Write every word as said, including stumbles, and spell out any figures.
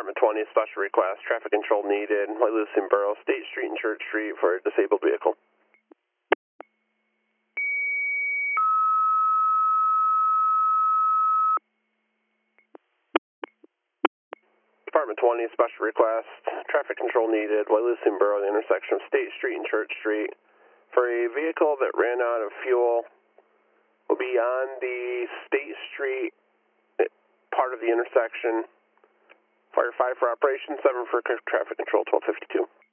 Department twenty, special request, traffic control needed, White Lucien Borough, State Street and Church Street for a disabled vehicle. Department twenty, special request, traffic control needed, White Lucien Borough, the intersection of State Street and Church Street for a vehicle that ran out of fuel. Will be on the State Street part of the intersection. Fire five for operation, seven for traffic control, twelve fifty-two.